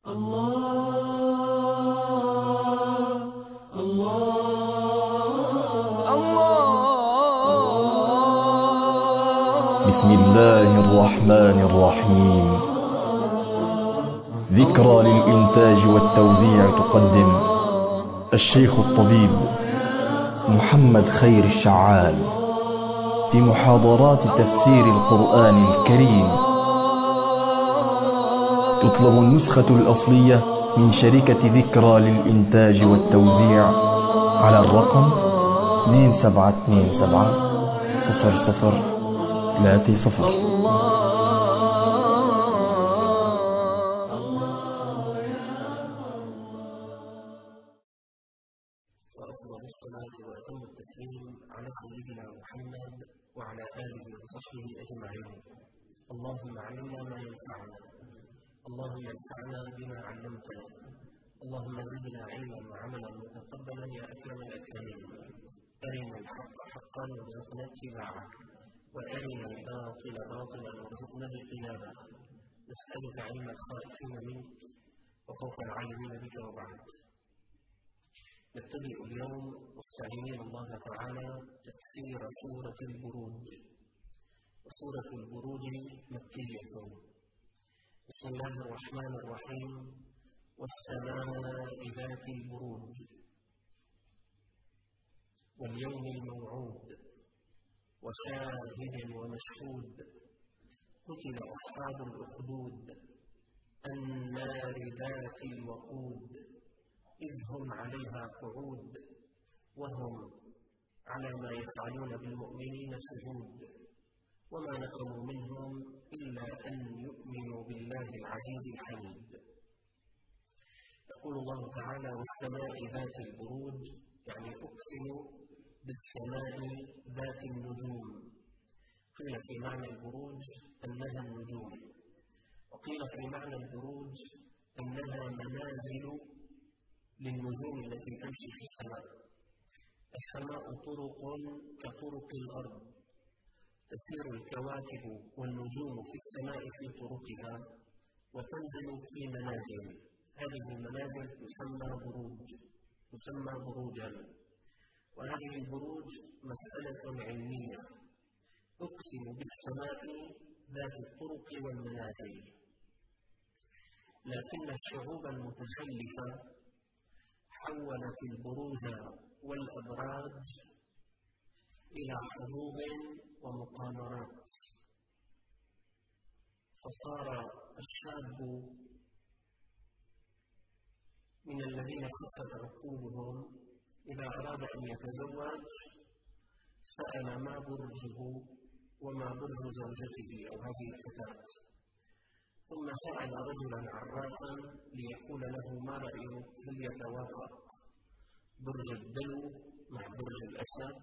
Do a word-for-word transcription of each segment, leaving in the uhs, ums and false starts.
الله الله الله. بسم الله الرحمن الرحيم. ذكرى للإنتاج والتوزيع تقدم الشيخ الطبيب محمد خير الشعال في محاضرات تفسير القرآن الكريم. تطلب النسخة الأصلية من شركة ذكرى للإنتاج والتوزيع على الرقم اثنين سبعة اثنين سبعة صفر صفر ثلاثة صفر. وأفضل الصلاة وأتم التسليم على سيدنا محمد وعلى آله وصحبه أجمعين. اللهم علمنا ما ينفعنا، اللهم انفعنا بما علمتنا، اللهم زدنا علما وعملا متقبلا يا أكرم الأكرمين. أرنا الحق حقا وارزقنا اتباعه، وأرنا الباطل باطلا وارزقنا اجتنابه. نسألك علم الخائفين منك وخوف العالمين بك، وبعد. نبتدئ اليوم مستعينين الله تعالى تفسير سورة البروج. وسورة البروج مكية. بسم الله الرحمن الرحيم. والسماء ذات البروج واليوم الموعود وشاهد ومشهود. قتل أصحاب الأخدود النار ذات الوقود إذ هم عليها قعود وهم على ما يفعلون بالمؤمنين شهود. وما نقموا منهم إلا أن يؤمنوا بالله العزيز الحميد. يقول الله تعالى: والسماء ذات البروج، يعني أقسم بالسماء ذات النجوم. قيل في معنى البروج أنها النجوم، وقيل في معنى البروج أنها منازل للنجوم التي تمشي في السماء. السماء طرق كطرق الأرض، تسير الكواكب والنجوم في السماء في طرقها وتنزل في منازل. هذه المنازل تسمى بروج، تسمى بروجا. وهذه البروج مسألة علمية. أقسم بالسماء ذات الطرق والمنازل، لكن الشعوب المتخلفة حولت البروج والأبراج إلى حظوظ ومقامرات. فصار الشاب من الذين خفت عقولهم إذا أراد أن يتزوج سأل ما برجه وما برج زوجته أو هذه الفتاة، ثم سأل رجلا عرافا ليقول له ما رأيك، هل يتوافق برج الدلو مع برج الأسد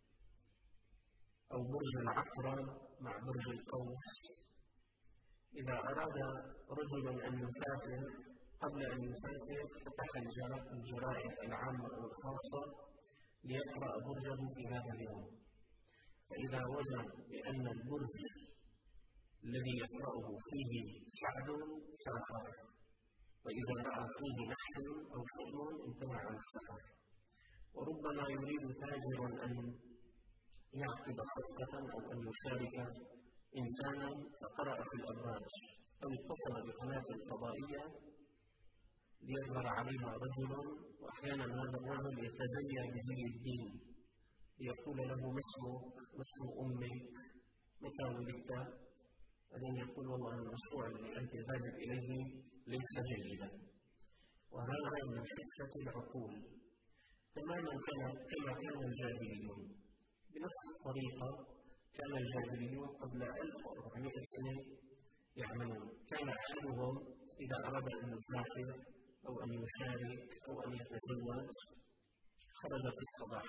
أو برج العقرب مع برج القوس. إذا أراد رجل أن يسافر قبل أن يسافر فتح الجرائد العامة أو الخاصة ليقرأ برجه في هذا اليوم، فإذا وجد بأن البرج الذي يقرأه فيه سعد سافر، وإذا رأى فيه نحل أو شؤم انتهى عن السفر. وربما يريد تاجر أن يعقد صفقة أو أن يشارك إنسانا فقرأ في الأبراج، أو اتصل بقناة فضائية ليظهر عليها رجل، وأحيانا هذا الرجل يتزيى بزي الدين ليقول له ما اسمك، ما اسم أمك، متى ولدت، بعدين يقول والله المشروع الذي أنت ذاهب إليه ليس جيدا. وهذا من خفة العقول، تماما كما كان الجاهليون. بنفس الطريقة كان الجاهليون قبل ألف وأربعمائة سنة يعملون. كان أحدهم إذا أراد أن يسافر أو أن يشارك أو أن يتزوج خرج في الصباح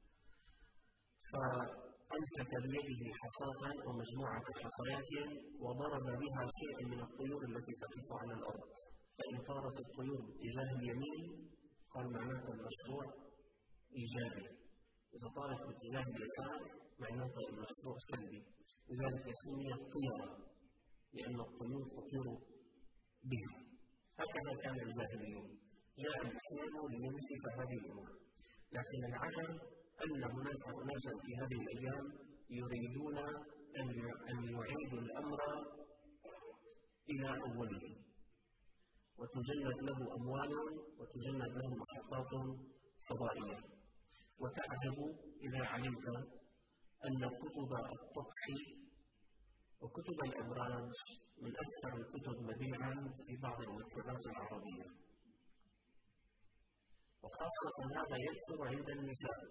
فأمسك بيده حصاة ومجموعة حصيات وضرب بها شيئا من الطيور التي تقف على الأرض، فإن طارت الطيور باتجاه اليمين قال معناته المشروع إيجابي، إذا طارت باتجاه اليسار معناته المشروع سلبي. لذلك سمي الطيرة، لأن الطيور تطير بها. هكذا كان الجاهليون، جاء الإسلام لينسف هذه الأمور. لكن العجب أن هناك أناسا في هذه الأيام يريدون أن يعيدوا الأمر إلى أوله، وتجند له أموال وتجند له محطات فضائية. وتعجب إذا علمت أن كتب الطقس وكتب الأبراج من أكثر الكتب مبيعا في بعض المكتبات العربية، وخاصة هذا يكثر عند النساء.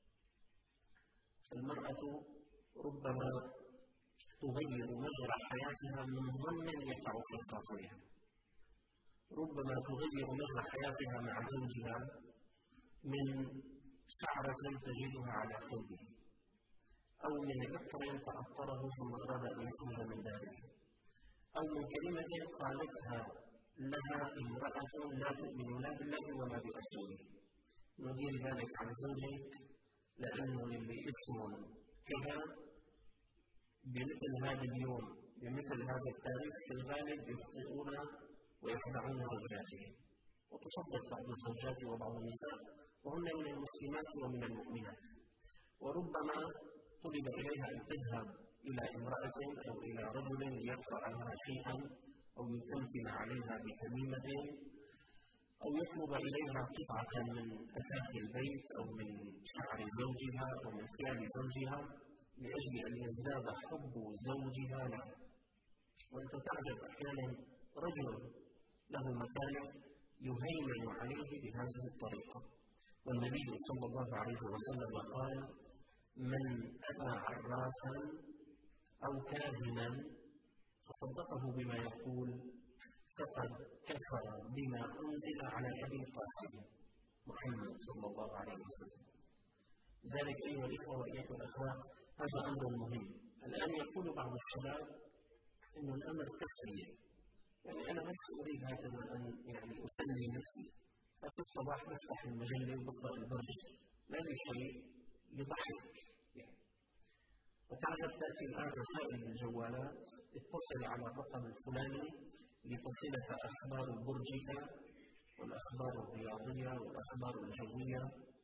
المرأة ربما تغير مجرى حياتها من ظن يقع في خاطرها، ربما تغير مجرى حياتها مع زوجها من شعرة تجدها على ثوبه، أو من عطر تعطره ثم أراد أن يخرج من داره، أو من كلمة قالتها لها امرأة لا تؤمن لا بالله ولا برسوله. ندير ذلك عن زوجك لأنه اللي اسم كذا بمثل هذا اليوم بمثل هذا التاريخ في الغالب يخطئون ويخدعون زوجاتهم. وتصدق بعض الزوجات وبعض النساء وهن من المسلمات ومن المؤمنات، وربما طلب إليها أن تذهب إلى امرأة أو إلى رجل ليقرأ لها شيئا أو يتمكن عليها بتميمة، أو يطلب إليها قطعة من أثاث البيت أو من شعر زوجها أو من ثياب زوجها لأجل أن يزداد حب زوجها له. وأنت تعجب أحيانا رجل له مكانه يهيمن عليه بهذه الطريقة. والنبي صلى الله عليه وسلم قال: من أتى عرافا أو كاهنا فصدقه بما يقول فقد كفر بما أنزل على أبي القاسم محمد صلى الله عليه وسلم. ذلك أيها الإخوة وإياكم الأخوات هذا أمر مهم. الآن يقول بعض الشباب إن الأمر تسلية، يعني أنا بس أريد هكذا أن يعني أسلي نفسي، ففي الصباح بفتح المجلة وبقرأ البرج، لا لشيء لضحك يعني. وتعجب تأتي الآن رسائل بالجوالات: اتصل على الرقم الفلاني لتصلك أخبار برجك والأخبار الرياضية والأخبار الجوية،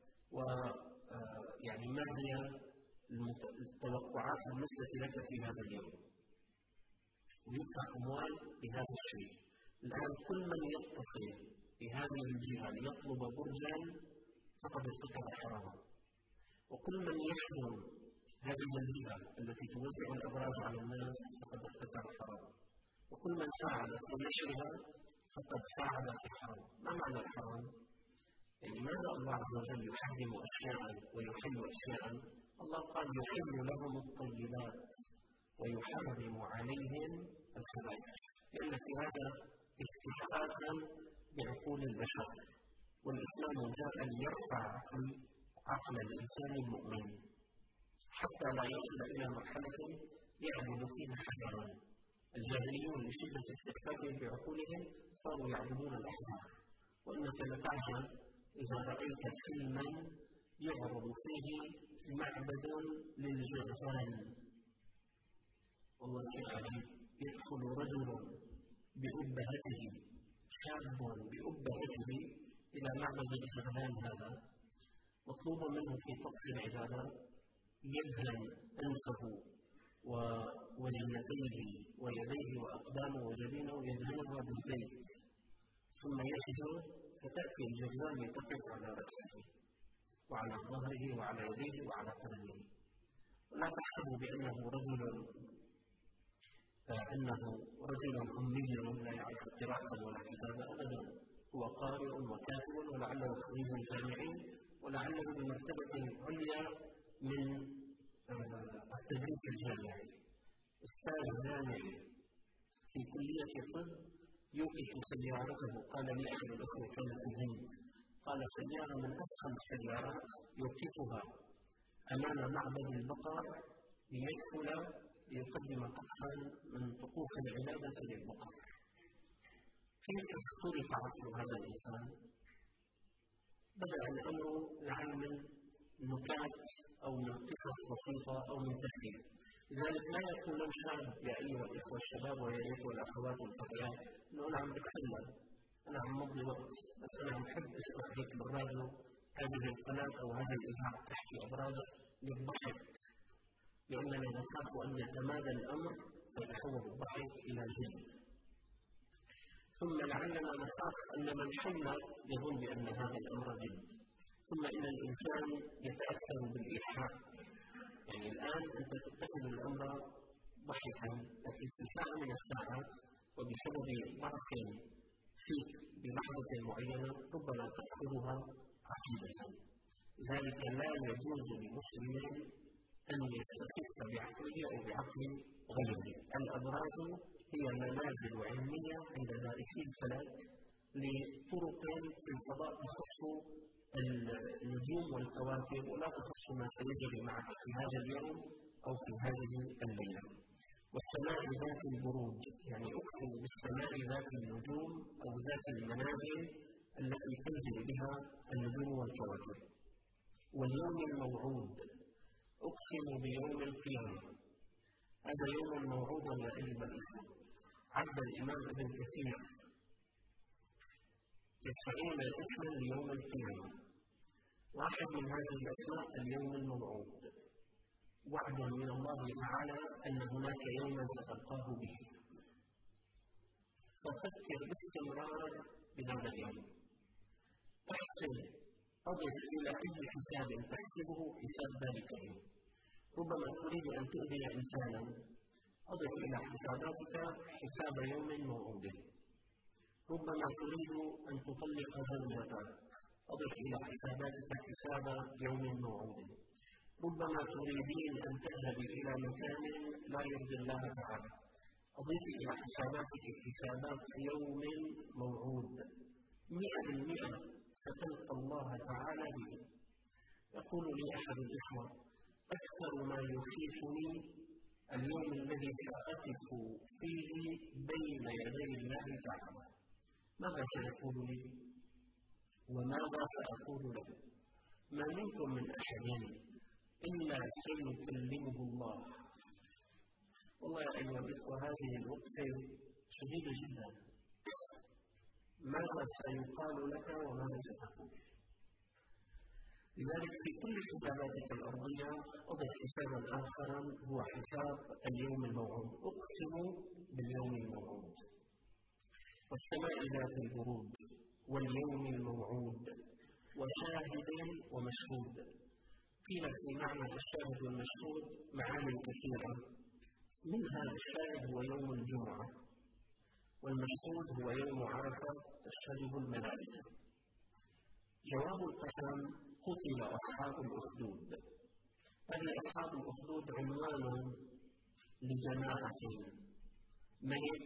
ويعني ما هي التوقعات بالنسبة لك في هذا اليوم، ويدفع أموال بهذا الشيء. الآن كل من يتصل بهذه الجهة ليطلب برجا فقد ارتكب حراما، وكل من يخدم هذه الجهة التي توزع الأبراج على الناس فقد ارتكب حراما، وكل من ساعد في نشرها فقد ساعد في الحرام. ما معنى الحرام؟ يعني ماذا الله عز وجل يحرم أشياء ويحل أشياء؟ الله قال: يحل لهم الطيبات ويحرم عليهم الخبائث، لأن في هذا استحقاقا بعقول البشر، والإسلام جاء ليرفع عقل عقل الإنسان المؤمن حتى لا يصل إلى مرحلة يعبد فيها حجرا. الجاهليون لشدة استخفافهم بعقولهم صاروا يعبدون الأحجار، وإنك لتعجب إذا رأيت فيلما يعرض فيه معبد للجرذان، والله شيء عجيب. يدخل رجل بأبهته، شاب بأبهته إلى معبد الجرذان هذا، مطلوب منه في طقس العبادة يدهن أنفه وجنتيه ويديه وأقدامه وجبينه يدهنها بالزيت، ثم يسجد فتأتي الجرذان تقف على رأسه وعلى ظهره وعلى يديه وعلى قدمه. ولا تحسبوا بأنه رجل أنه رجل أمي لا يعرف قراءة ولا كتابة، أبدا، هو قارئ وكاتب ولعله خريج جامعي ولعله بمرتبة عليا من التدريس الجامعي، أستاذ جامعي في كلية الطب يوقف سيارته. قال لي أحد الأخوة كان في الهند، قال: سيارة من أفخم السيارات يوقفها أمام معبد البقر ليدخل ليقدم طقسا من طقوس العبادة للبقر. كيف اخترق عقل هذا الإنسان؟ بدأ الأمر لعل من نكات أو من قصص بسيطة أو من تسلية. لذلك لا يقول الشاب: يا أيها الإخوة الشباب ويا أيها الأخوات الفتيات، نقول عم بتسلم، أنا عم مضي وقت، بس أنا عم بحب أسمع هيك بالراديو هذه القناة أو هذه الإذاعة بتحكي أبراج للضحك، لأننا نخاف أن يتمادى الأمر فيتحول الضحك إلى جد. ثم لعلنا نخاف أن من حولنا يظن بأن هذا الأمر جد. ثم إن الإنسان يتأثر بالإيحاء، يعني الآن أنت تتخذ الأمر ضحكا، لكن في ساعة من الساعات وبسبب ضعف فيك بلحظة معينة ربما تأخذها عقيدة. لذلك لا يجوز لمسلم أن يستخف بعقله أو بعقل غيره. الأبراج هي منازل علمية عند دارسي الفلك لطرق في الفضاء تخص النجوم والكواكب ولا تخص ما سيجري معك في هذا اليوم أو في هذه الليلة. والسماء ذات البروج، يعني أقسم بالسماء ذات النجوم أو ذات المنازل التي تنزل بها النجوم والكواكب. واليوم الموعود، أقسم بيوم القيامة، هذا يوم موعود يا أيها الإخوة. عد الإمام ابن كثير تسعين اسما ليوم القيامة، واحد من هذه الأسماء اليوم الموعود، وعد من الله تعالى أن هناك يوما ستلقاه به، ففكر باستمرار بهذا اليوم. احسن، أضف إلى أي حساب تحسبه حساب ذلك اليوم. ربما تريد أن تؤذي إنسانا، أضف إلى حساباتك حساب يوم موعود. ربما تريد أن تطلق زوجتك، أضف إلى حساباتك حساب يوم موعود. ربما تريدين أن تذهبي إلى مكان لا يرضي الله تعالى، أضيفي إلى حساباتك حسابات يوم موعود. مئة بالمئة ستلقى الله تعالى به. يقول لي أحد الإخوة: أكثر ما يخيفني اليوم الذي سأقف فيه بين يدي الله تعالى. ماذا سيقول لي؟ وماذا سأقول له؟ ما منكم من أحد إلا سيكلمه الله. والله يا أيها الإخوة هذه الوقفة شديدة جدا. ماذا سيقال لك وماذا ستقول؟ لذلك في كل حساباتك الأرضية أضف حسابا آخرا هو حساب اليوم الموعود. أقسم باليوم الموعود، والسماء ذات البروج، واليوم الموعود، وشاهد ومشهود. قيل في معنى الشاهد والمشهود معاني كثيرة، منها الشاهد هو يوم الجمعة، والمشهود هو يوم عرفة تشهده الملائكة. جواب القسم: قتل أصحاب الأخدود. هذه أصحاب الأخدود عنوان لجماعة ملك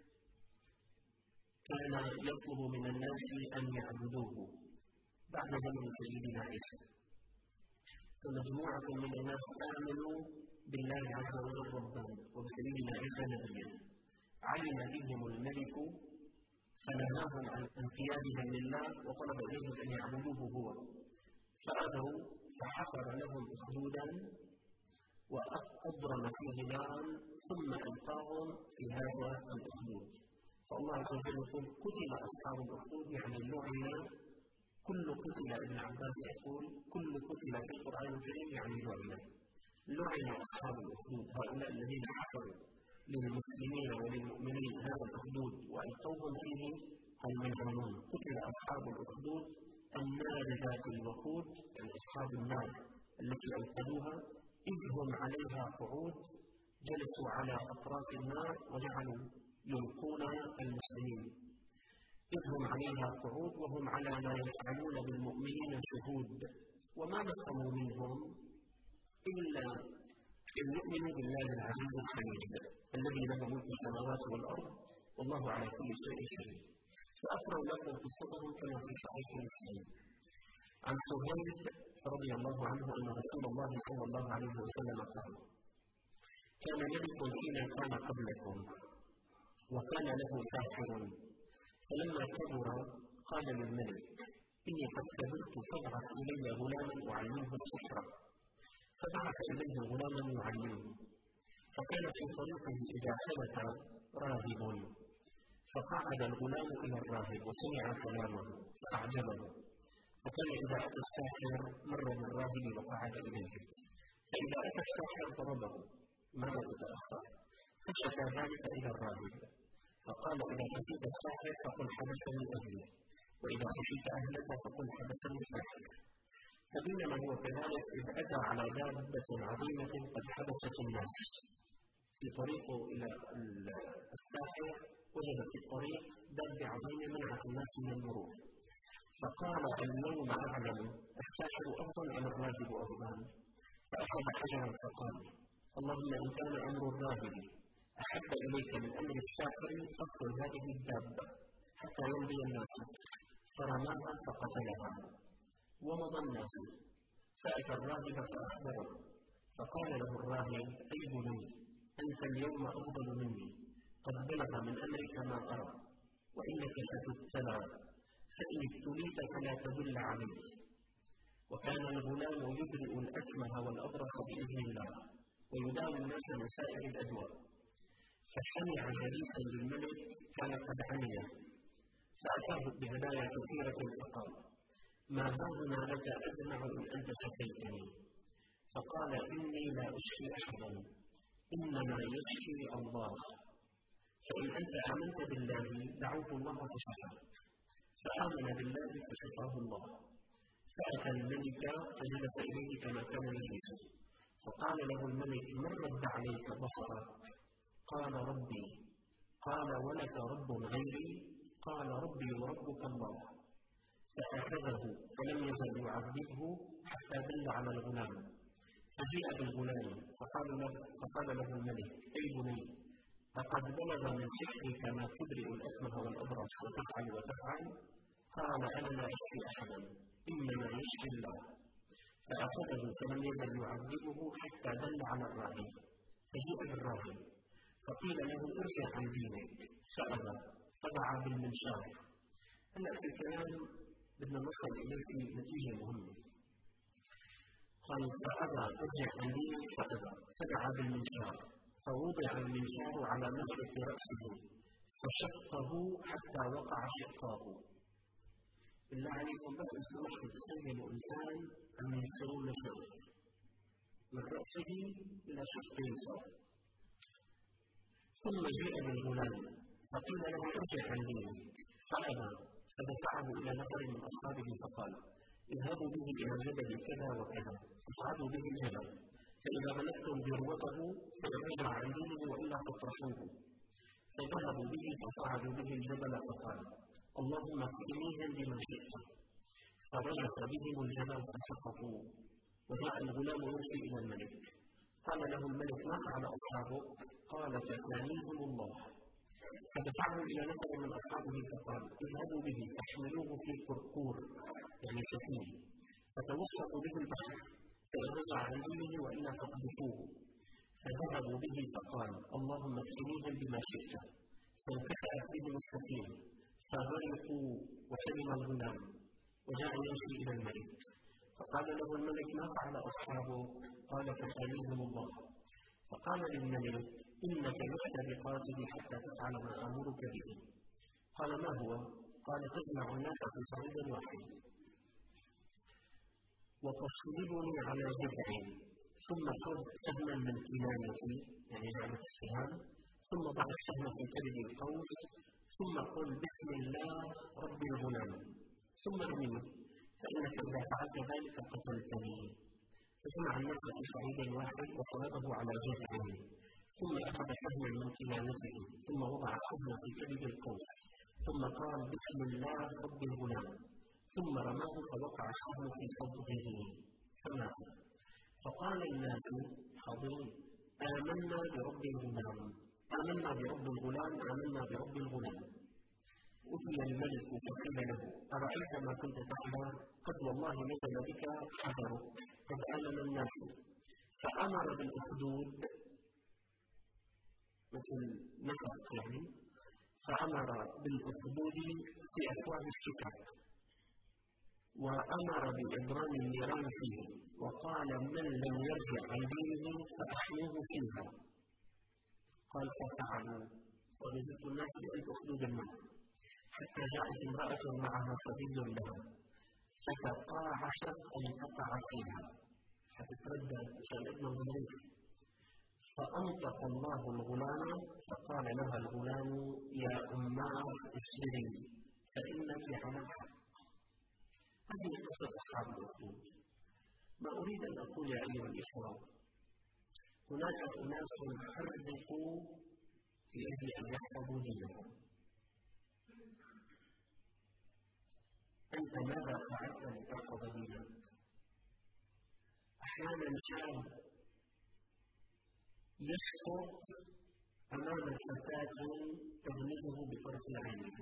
كان يطلب من الناس أن يعبدوه بعد زمن سيدنا عيسى، فمجموعة من الناس آمنوا بالله عز وجل ربا وبسيدنا عيسى نبيا. علم بهم الملك فنهاهم عن انقيادهم لله وطلب إليهم أن يعبدوه هو، فأبوا فحفر لهم أخدودا وأضرم فيه نارا ثم ألقاهم في هذا الأخدود. فالله عز وجل يقول: قتل أصحاب الأخدود، يعني لعن. كل قتل، ابن عباس يقول كل قتل في القرآن الكريم يعني لعن. لعن أصحاب الأخدود، هؤلاء الذين حفروا للمسلمين وللمؤمنين هذا الأخدود وألقوهم فيه قوم عنون. قتل أصحاب الأخدود النار ذات الوقود، يعني أصحاب النار التي أوقدوها، إذ هم عليها قعود، جلسوا على أطراف النار وجعلوا يلقون المسلمين. إذ هم عليها قعود وهم على ما يفعلون بالمؤمنين شهود. وما نقموا منهم إلا أن يؤمنوا بالله العزيز الحميد الذي له ملك السماوات والأرض والله على كل شيء شهيد. سأقرأ لكم قصتهم كما في صحيح مسلم. عن صهيب رضي الله عنه أن رسول الله صلى الله عليه وسلم قال: كان ملك حين كان قبلكم وكان له ساحر، فلما كبر قال للملك: إني قد كبرت فابعث إلي غلاما أعلمه السحر. فبعث إليه غلاما يعلمه، فكان في طريقه إذا ثبت راهب فقعد الغلام إلى الراهب وسمع كلامه فأعجبه، فكان إذا أتى الساحر مر بالراهب وقعد إليه، فإذا أتى الساحر ضربه مرة تتأخر، فشكى ذلك إلى الراهب، فقال إذا خشيت الساحر فقل حبسني أهلي، وإذا خشيت أهلك فقل حبسني الساحر. فبينما هو كذلك إذ أتى على دابة عظيمة قد حبست الناس في طريقه إلى الساحر، وجد في الطريق دابة عظيمة منعت الناس من المرور، فقال اليوم أعلم الساحر أفضل أم الراهب أفضل؟ فأخذ حجرا فقال اللهم إن كان أمر الراهب أحب إليك من أمر الساحر فاقتل هذه الدابة حتى يمضي الناس، فرماها فقتلها ومضى الناس. فأتى الراهب فأخبره، فقال له الراهب أي بني أنت اليوم أفضل مني، قد بلغ من أمرك ما أرى، وإنك ستبتلى، فإن ابتليت فلا تدل عليه. وكان الغلام يبرئ الأكمه والأبرص بإذن الله ويداوي الناس من سائر الأدواء. فسمع جليسا للملك كان قد عمي، فأتاه بهدايا كثيرة فقال ما هاهنا لك أجمع إن أنت شفيتني؟ فقال إني لا أشفي أحدا إنما يشفي الله، فإن أنت آمنت بالله دعوت الله فشفاك، فآمن بالله فشفاه الله. فأتى الملك فجلس إليه كما كان يجلس، فقال له الملك من رد عليك بصرك؟ قال ربي. قال ولك رب غيري؟ قال ربي وربك الله. فأخذه فلم يزل يعذبه حتى دل على الغلام، فجيء بالغلام فقال له, فقال له الملك أي بني لقد بلغ من سحرك ما تبرئ الأكمه والأبرص وتفعل وتفعل؟ قال أنا لا أشفي أحدا إنما يشفي الله. فأخذه فلم يزل يعذبه حتى دل على الراهب، فجيء بالراهب فقيل له ارجع عن دينك، فأبى، فدعا بالمنشار. هلا في الكلام بدنا نصل إليه في نتيجة مهمة. قال فأبى ارجع عن دينك فأبى، فدعا بالمنشار، فوضع المنشار على مفرق رأسه فشقه حتى وقع شقاه. بالله عليكم بس سمحتوا تسلموا إنسان أن ينشرون شر من رأسه إلى شقه صار. ثم جاء بالغلام فقيل له ارجع عن دينك، فأبى، فدفعه إلى نفر من أصحابه فقال اذهبوا به إلى الجبل كذا وكذا فاصعدوا به الجبل، فإذا بلغتم ذروته فإن رجع عن دينه وإلا فاطرحوه. فذهبوا به فصعدوا به الجبل فقال اللهم اكفنيهم بما شئت، فرجف بهم الجبل فسقطوا. وجاء الغلام يمشي إلى الملك، قال له الملك ما فعل أصحابه؟ قال كفانيهم الله. فدفعه إلى نفر من أصحابه فقال اذهبوا به فاحملوه في قرقور يعني سفينة، فتوسطوا به البحر، فإن رجع عن دينه وإلا فاقذفوه. فذهبوا به فقال اللهم اكفنيهم بما شئت، فانكفأت بهم السفينة فغرقوا وسلم الغلام. وجاء يمشي إلى الملك، فقال له الملك ما فعل أصحابه؟ قال كفانيهم الله. فقال للملك إنك لست بقاتل حتى تفعل ما آمرك به. قال ما هو؟ قال تجمع الناس في صعيد واحد وتصلبني على جذع، ثم خذ سهما من كنانتي يعني جعلة السهام، ثم ضع السهم في كبد القوس، ثم قل بسم الله رب الغلام، ثم ارميه، فإنك إذا فعلت ذلك قتلتني. فجمع الناس في صعيد واحد وصلبه على جذعه، ثم أخذ سهما من كنانته، ثم وضع السهم في كبد القوس، ثم قال بسم الله رب الغلام، ثم رماه فوقع السهم في صدره فمات. فقال الناس حاضرين آمنا برب الغلام، آمنا برب الغلام، آمنا برب الغلام. أتي الملك فقيل له أرأيت ما كنت تحذر؟ قد والله نزل بك حذرك، قد آمن الناس. فأمر بالأخدود مثل نفق يعني، فأمر بالأخدود في أفواه السكك، وأمر بإبرام النيران فيه، وقال من لم يرجع عن دينه فأحموه فيها. قال ففعلوا ونزلت الناس بأن أخذوا بالماء حتى جاءت امرأة معها صبي لها فتقاعست أن تقع فيها حتى تردد عشان ابن الظريف، فأنطق الله الغلام فقال لها الغلام يا أماه اصبري فإنك على الحق. هذه قصة أصحاب الأخدود. ما أريد أن أقول يا أيها الإخوة، هناك أناس حرقوا في أجل أن يحفظوا دينهم. أنت ماذا فعلت لتحفظ دينك؟ أحيانا شاب يسقط أمام الفتاة تغمزه بطرف عينها،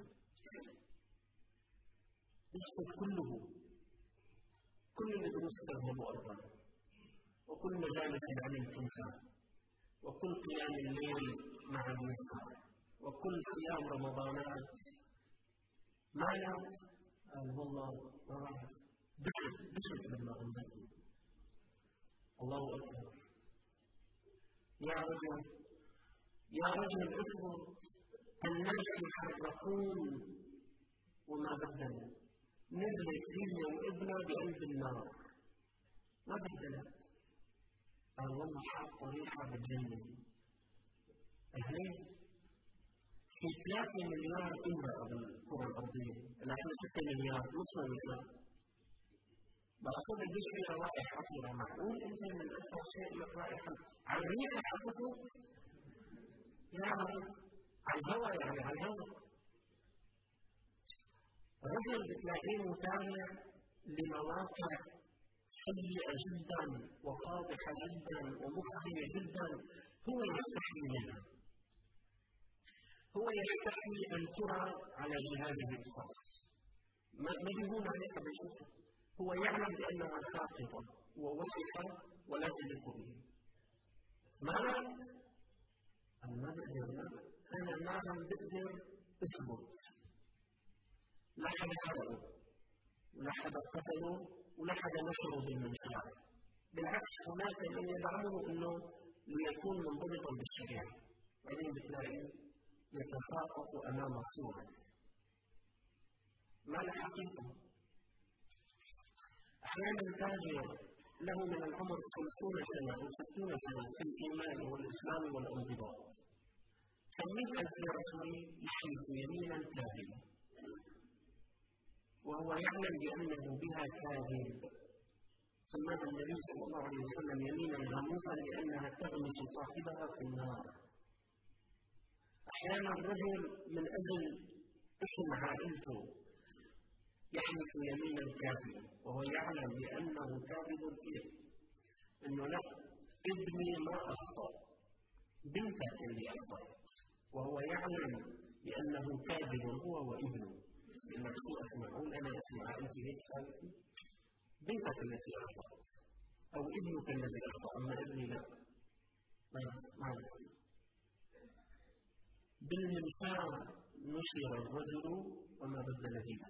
يسقط كله، كل الدروس تذهب أرضا، وكل مجالس العلم تنسى، وكل قيام الليل مع النساء، وكل صيام رمضانات. ما لا قال والله ما راح بشر بشر لما غمزتني. الله أكبر. يا رجل يا رجل اصبر، الناس يحرقون وما بدلوا. نزلت هي وابنها بقلب النار، ما بدلت. قال والله حاط ريحة بالجنة. أهلين في ثلاثة مليار امرأة بالكرة الأرضية، الآن ستة مليار نصف النساء. بأخذ قديش في روائح خطيرة. معقول أنت من أكثر شيء لك رائحة على الريحة حطته؟ يا رب على الهواء، يعني على الهواء. رجل بتلاقيه متابع لمواقع سيئة جدا وفاضحة جدا ومخزية جدا، هو يستحي منها، هو يستحي أن ترى على جهازه الخاص. ما بيهون عليك بيشوفه، هو يعلم بأنها ساقطة ووسخة ولا تليق به. ما ما بقدر أنا ما عم بقدر أثبت. لا حدا حرقه ولا حدا قتله ولا حدا نشره بالمنشار. بالعكس هناك من يدعمه أنه ليكون منضبطا بالشريعة، بعدين بتلاقيه يتساقط أمام الصورة. ما له حقيقة. أحيانا تاجر له من العمر خمسون سنة أو ستون سنة في الإيمان والإسلام والانضباط، فمئة ألف رجل يحلف يمينا كاذبة وهو يعلم بأنه بها كاذب، سماها النبي صلى الله عليه وسلم يمينا غموسا لأنها تغمس صاحبها في النار. أحيانا الرجل من أجل اسم عائلته يحلف يمينا كاذبا وهو يعلم بأنه كاذب فيه، أنه لا ابني ما أخطأ، بنتك اللي أخطأت، وهو يعلم بأنه كاذب هو وابنه. لأنك سوء معقول أنا أسمع أنت هيك سالفة، بنتك التي أخطأت أو ابنك الذي أخطأ، أما ابني لا، ما ما بالمنشار نشر الرجل وما بدل دينه.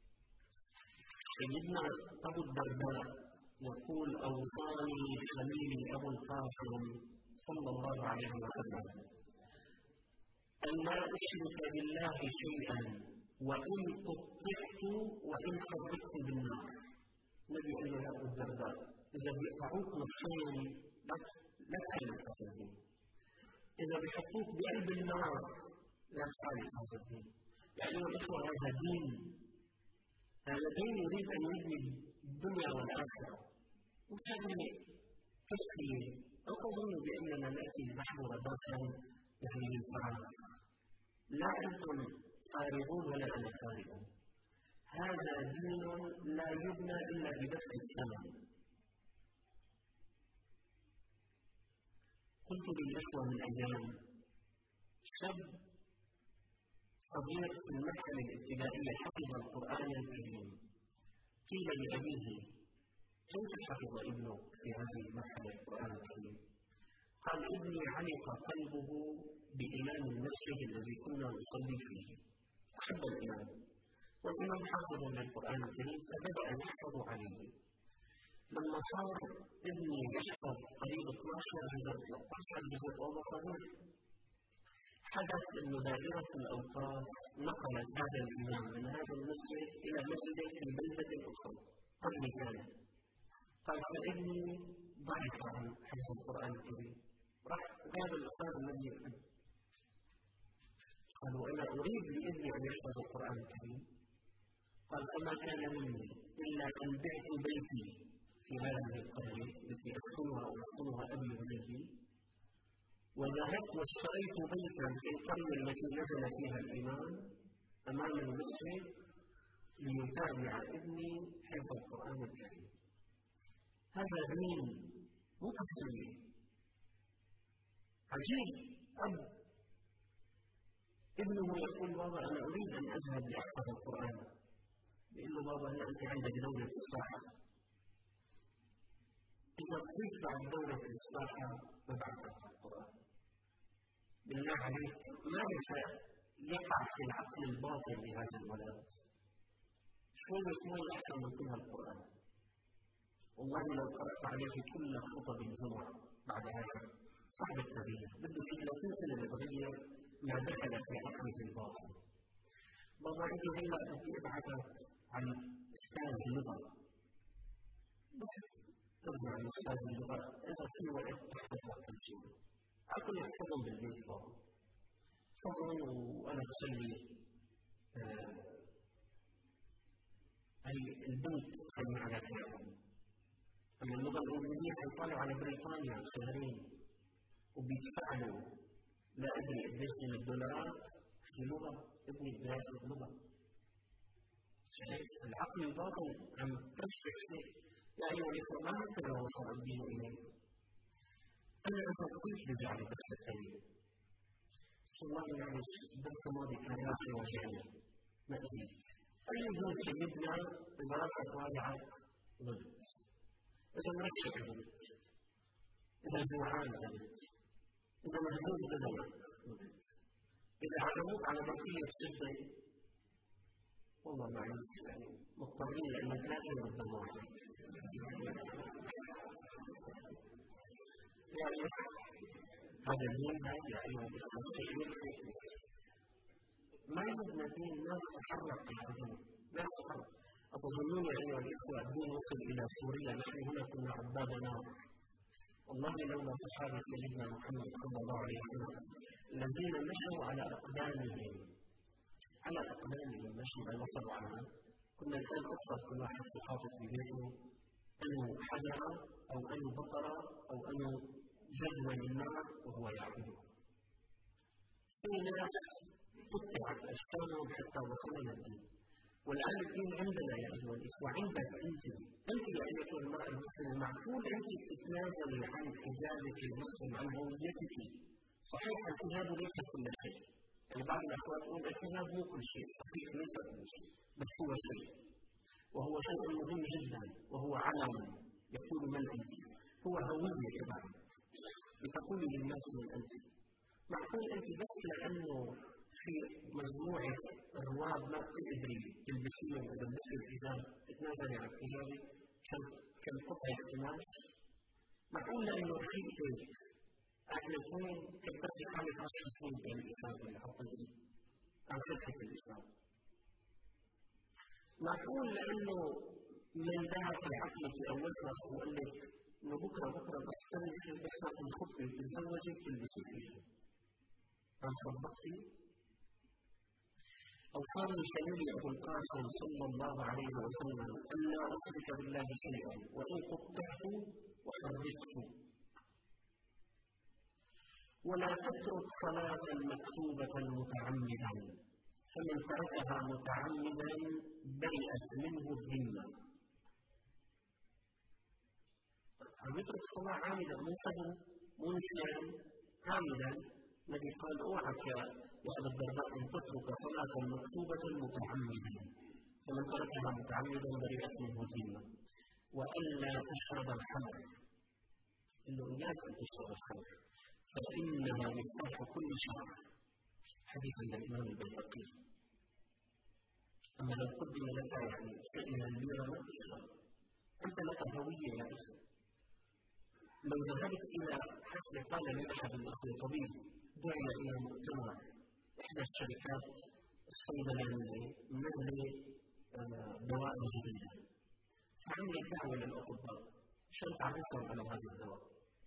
سيدنا أبو الدرداء يقول أوصاني خليلي أبو القاسم صلى الله عليه وسلم أن لا أشرك بالله شيئا وإن قطعت وإن حرقت بالنار. النبي قال له يا أبو الدرداء إذا بيقطعوك نصين لا تخالف هذا الدين، إذا بيحطوك بقلب النار لا تخالف هذا الدين. يعني الإخوة هذا دين، هذا دين يريد أن يبني الدنيا والآخرة، وثاني تسلية. أو تظنوا بأننا نأتي نحن رباسا يعني للفراغ. لا أنتم فارغون ولا أنا فارغ. هذا دين لا يبنى إلا بدفع الثمن. قلت للإخوة من أيام شاب صغير في المرحلة الابتدائية حفظ القرآن الكريم، قيل لأبيه كيف حفظ ابنك في هذه المرحلة القرآن الكريم؟ قال ابني علق قلبه بإمام المسجد الذي كنا نصلي فيه، أحب الإمام والإمام حافظ للقرآن الكريم فبدأ يحفظ عليه. لما صار ابني يحفظ قريب اثناشر جزء ثلاثة عشر جزء وهو صغير، حدث أن دائرة الأوقاف نقلت هذا الإمام من هذا المسجد إلى مسجد في بلدة أخرى قبل كان. قال فإني ضعف عن حفظ القرآن الكريم. راح هذا الأستاذ الذي قالوا أنا أريد لابني أن يحفظ القرآن الكريم. قال فما كان مني إلا أن بعت بيتي في هذه القرية التي أسكنها وأسكنها أبي وجدي، وذهبت واشتريت بيتا في القرية التي نزل فيها الإمام أمام المسجد ليتابع ابني حفظ القرآن الكريم. هذا دين مو تسوية. عجيب، أب ابنه يقول بابا أنا أريد أن أذهب لأحفظ القرآن. يقول له بابا هلا أنت عندك دورة الساحة، إذا قلت بعد دورة الساحة ببعثك القرآن. بالله عليك ماذا سيقع في العقل الباطن لهذا الولد؟ شوية شوية أحسن من كل القرآن. والله لو قرأت عليه كل خطب الجمعة بعد هذا صعب التغيير، بده في ثلاثين سنة يتغير ما دخل في عقله الباطن. بابا أنت هلا بدي أبعثك عن أستاذ اللغة، بس ترجع عن أستاذ اللغة إذا في وقت تحفظ وقت شيء. أكل أحفظهم بالبيت بابا، فضل وأنا بصلي هي البنت تسمي على كلامهم. أما اللغة الإنجليزية حيطلعوا على بريطانيا شهرين وبيدفعوا لا أدري قديش من الدولارات في لغة ابني بده ياخذ لغة. شايف العقل الباطن عم ترسخ شيء. يا أيها الإخوة ما هكذا وصل الدين إليه. أنا إذا قلت برجع للدرس الثاني. والله معلش الدرس الماضي كان راسي وجعني ما قدرت. أي جزء يبنى إذا راسك واجعك غلط. إذا مرشح غلط. إذا جوعان غلط. إذا مهزوز بدنك غلط. إذا علموك على بقية شدة والله معلش يعني مضطرين لأنك لا تجرب دموعك. يعني هذا الدين هذا يا أيها الإخوة ما يبنى دين ناس تحرك العدو، ناس تحرك. أتظنون يا أيها الإخوة الدين وصل إلى سوريا نحن هنا كنا عباد نار. والله لولا صحابة سيدنا محمد صلى الله عليه وسلم الذين مشوا على أقدامهم على أقدامهم مشوا ما وصلوا عنها، كنا الآن أفضل كل واحد في حاطط في بيته أنه حجرة أو أنه بقرة أو أنه جدوى للنار وهو يعبده. في ناس قطعت أجسامهم حتى وصلنا الدين، والآن الدين عندنا يا أيها الإخوة. عندك أنت أنت يا أيها المرأة المسلمة معقول أنت تتنازلي عن حجابك المسلم عن هويتك؟ صحيح الحجاب ليس كل شيء، يعني بعض الأخوات يقول الحجاب مو كل شيء، صحيح ليس كل شيء، بس هو شيء، وهو شيء مهم جدا، وهو علم يقول من أنت، هو هوية تبعك لتقولي للناس من أنت. معقول أنت بس لأنه في مجموعة الرواب ما بتقدري تلبسيهم إذا لبست الحجاب تتنازلي عن حجابك كالقطعة قماش؟ معقول لأنه رفيقتك أهل الكون كبرتي حالك عشر سنين بين الإسلام اللي حطيتي عن خلفة الإسلام؟ معقول لأنه من دعك لعقلك أو وسوس وقال لك إنه بكرة بكرة بس تنسي بس تاخذ خطوة تتزوجي تلبسي الحجاب؟ هل صدقتي؟ أوصاني خليلي أبو القاسم صلى الله عليه وسلم أن لا أشرك بالله شيئا وإن قطعت وحركت، ولا تترك صلاة مكتوبة متعمدا، فمن تركها متعمدا برئت منه الذمة. عم يترك صلاة عامدا مو سهل مو نسيان عامدا. النبي قال اوعك يا أبا الدرداء أن تترك صلاة مكتوبة متعمدا، فمن تركها متعمدا برئت منه الذمة. وألا تشرب الخمر، إنه إياك أن تشرب الخمر فإنها مفتاح كل شر، حديث عند الإمام البيهقي. أما لو قدم لك يعني شيء من البيرة ما تشرب، أنت لك هوية يا أخي. لو ذهبت إلى حفل قال لي أحد الأخوة طبيب دعي إلى مؤتمر إحدى الشركات الصيدلانية من دواء جديدة، فعملت دعوة للأطباء عشان تعرفهم على هذا الدواء.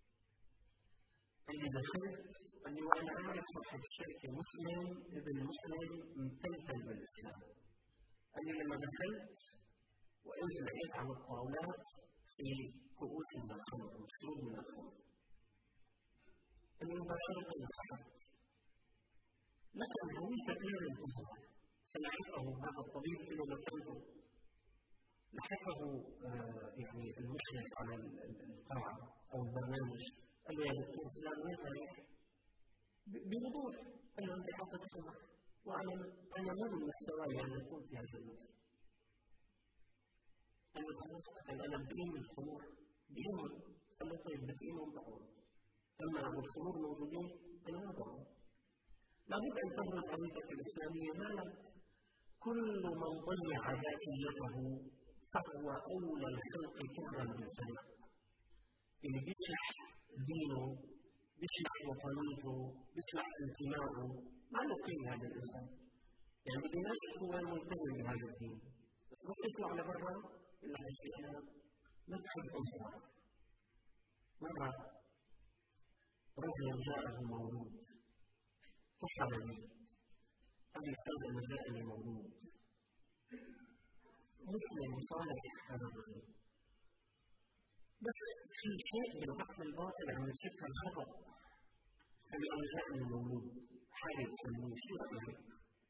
اللي دخلت قال لي وأنا أعرف صاحب الشركة مسلم ابن مسلم متلتل بالإسلام. قال لي لما دخلت وإذا لقيت على الطاولات في كؤوس من الخمر، مشروب من الخمر، قال لي مباشرة انسحبت. لكن هويتك لازم تظهر. فلحقه هذا الطبيب إلى مكانته، لحقه آه يعني المشرف على القاعة أو البرنامج، قال له يا دكتور فلان وين رايح؟ بوضوح قال له أنت حاطط خمر وأنا أنا ما من مستواي أن أكون في هذا المكان. قال له خلاص، قال أنا بدين الخمور دينهم. قال له طيب بدينهم بقول، أما أبو الخمور موجودين أنا ما بقول. لابد أن تبرز هويتك الإسلامية. ما لك كل من ضيع ذاتيته فهو أولى الخلق كرا بالفناء. اللي بيصلح دينه، بيصلح وطنيته، بيصلح انتمائه، ما له قيمة هذا الإنسان. يعني بدناش هو ملتزم بهذا الدين، بس بس يطلع على برا يقول لك أنا ما بحب أصغر. مرة رجل جاءه مولود فصل لي، قال لي أستاذ أنا جاءني مولود مسلم صالح هذا الرجل، بس في شيء بالعقل الباطن عم يشكل الخطأ. قال لي أنا جاءني مولود حاجة تسميه شو رأيك؟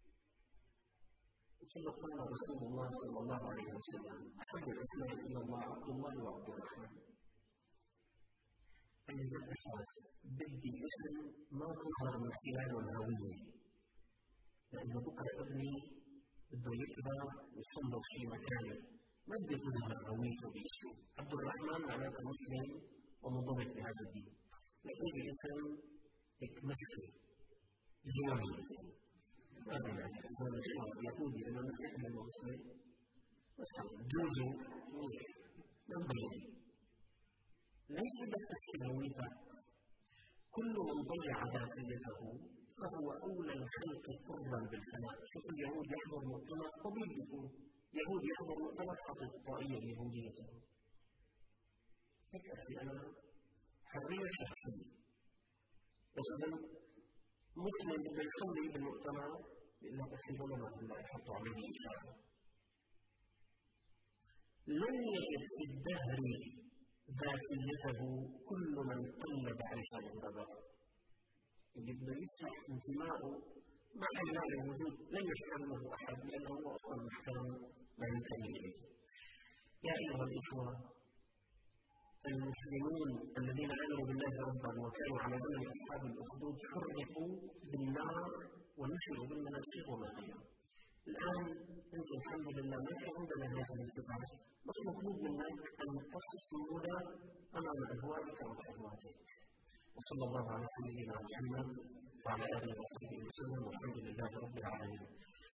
قلت له قال رسول الله صلى الله عليه وسلم أحب الأسماء إلى الله عبد الله وعبد الرحمن. قال لي بالأساس بدي اسم ما تظهر من خلاله الهوية، لأنه بكرة ابني بده يكبر ويصلح في مكانه، ما بدي تظهر هويته باسمه. عبد الرحمن معناته مسلم ومنضبط بهذا الدين، لكن باسم هيك مخفي جواني هذا يعني هذا شيء يهودي لأنه مسلم منه مسلم مثلا جوزه ما مبين. ليس بدك تحكي هويتك. كل من ضيع ذاتيته فهو أولى الخلق قربا بالفناء. شوف اليهود يحضر مؤتمر طبيب بيكون يهود يحضر مؤتمر حاطط الطاقية اليهودية. هيك أخي أنا حرية شخصية، بس إذا مسلم بده يصلي بالمؤتمر بيقول لك أخي ولا هلا يحطوا عليه إشارة. لن يجد في الدهر ذاتيته كل من قلد عيش الغرباء. اللي بده يصلح انتمائه ما حيلاقي وجود، لن يحترمه أحد لأنه هو أصلا محترم ما ينتمي إليه. يا أيها الإخوة المسلمون الذين آمنوا بالله ربا وكانوا على زمن أصحاب الأخدود حرقوا بالنار ونشروا بالمناشير وما غيره. الآن أنت الحمد لله ما في عندنا هذه الانفتاح، بس مطلوب منك أن تصمد أمام أهوائك وشهواتك. وصلى الله على سيدنا محمد وعلى آله وصحبه وسلم والحمد لله رب العالمين.